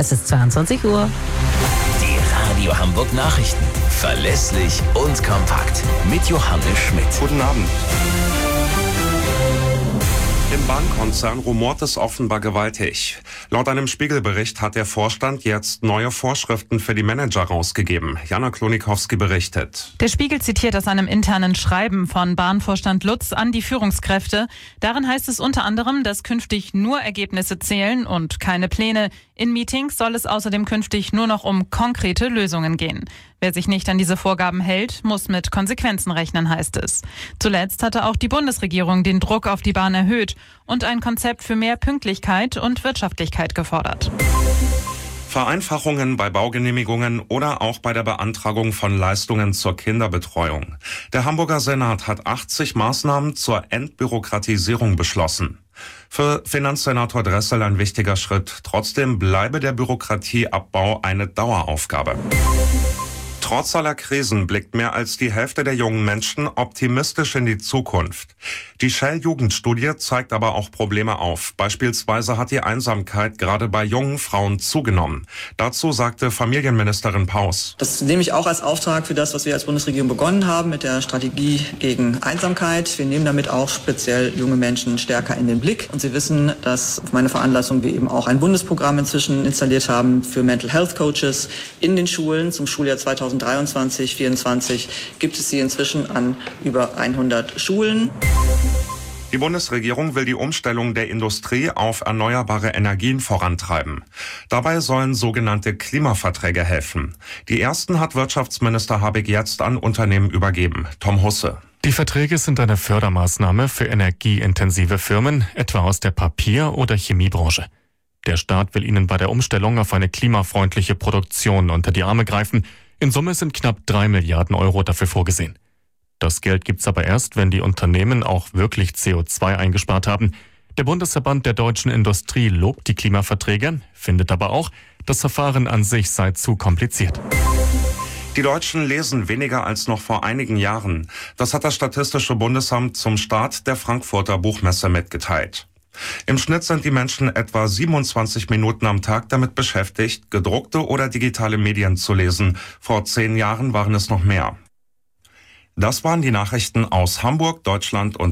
Es ist 22 Uhr. Die Radio Hamburg Nachrichten. Verlässlich und kompakt. Mit Johannes Schmidt. Guten Abend. Im Bahnkonzern rumort es offenbar gewaltig. Laut einem Spiegelbericht hat der Vorstand jetzt neue Vorschriften für die Manager rausgegeben. Jana Klonikowski berichtet. Der Spiegel zitiert aus einem internen Schreiben von Bahnvorstand Lutz an die Führungskräfte. Darin heißt es unter anderem, dass künftig nur Ergebnisse zählen und keine Pläne. In Meetings soll es außerdem künftig nur noch um konkrete Lösungen gehen. Wer sich nicht an diese Vorgaben hält, muss mit Konsequenzen rechnen, heißt es. Zuletzt hatte auch die Bundesregierung den Druck auf die Bahn erhöht und ein Konzept für mehr Pünktlichkeit und Wirtschaftlichkeit gefordert. Vereinfachungen bei Baugenehmigungen oder auch bei der Beantragung von Leistungen zur Kinderbetreuung. Der Hamburger Senat hat 80 Maßnahmen zur Entbürokratisierung beschlossen. Für Finanzsenator Dressel ein wichtiger Schritt. Trotzdem bleibe der Bürokratieabbau eine Daueraufgabe. Trotz aller Krisen blickt mehr als die Hälfte der jungen Menschen optimistisch in die Zukunft. Die Shell-Jugendstudie zeigt aber auch Probleme auf. Beispielsweise hat die Einsamkeit gerade bei jungen Frauen zugenommen. Dazu sagte Familienministerin Paus. Das nehme ich auch als Auftrag für das, was wir als Bundesregierung begonnen haben mit der Strategie gegen Einsamkeit. Wir nehmen damit auch speziell junge Menschen stärker in den Blick. Und Sie wissen, dass auf meine Veranlassung wir eben auch ein Bundesprogramm inzwischen installiert haben für Mental Health Coaches in den Schulen. Zum Schuljahr 2023/24 gibt es sie inzwischen an über 100 Schulen. Die Bundesregierung will die Umstellung der Industrie auf erneuerbare Energien vorantreiben. Dabei sollen sogenannte Klimaverträge helfen. Die ersten hat Wirtschaftsminister Habeck jetzt an Unternehmen übergeben. Tom Husse. Die Verträge sind eine Fördermaßnahme für energieintensive Firmen, etwa aus der Papier- oder Chemiebranche. Der Staat will ihnen bei der Umstellung auf eine klimafreundliche Produktion unter die Arme greifen. In Summe sind knapp 3 Milliarden Euro dafür vorgesehen. Das Geld gibt's aber erst, wenn die Unternehmen auch wirklich CO2 eingespart haben. Der Bundesverband der deutschen Industrie lobt die Klimaverträge, findet aber auch, das Verfahren an sich sei zu kompliziert. Die Deutschen lesen weniger als noch vor einigen Jahren. Das hat das Statistische Bundesamt zum Start der Frankfurter Buchmesse mitgeteilt. Im Schnitt sind die Menschen etwa 27 Minuten am Tag damit beschäftigt, gedruckte oder digitale Medien zu lesen. Vor 10 Jahren waren es noch mehr. Das waren die Nachrichten aus Hamburg, Deutschland und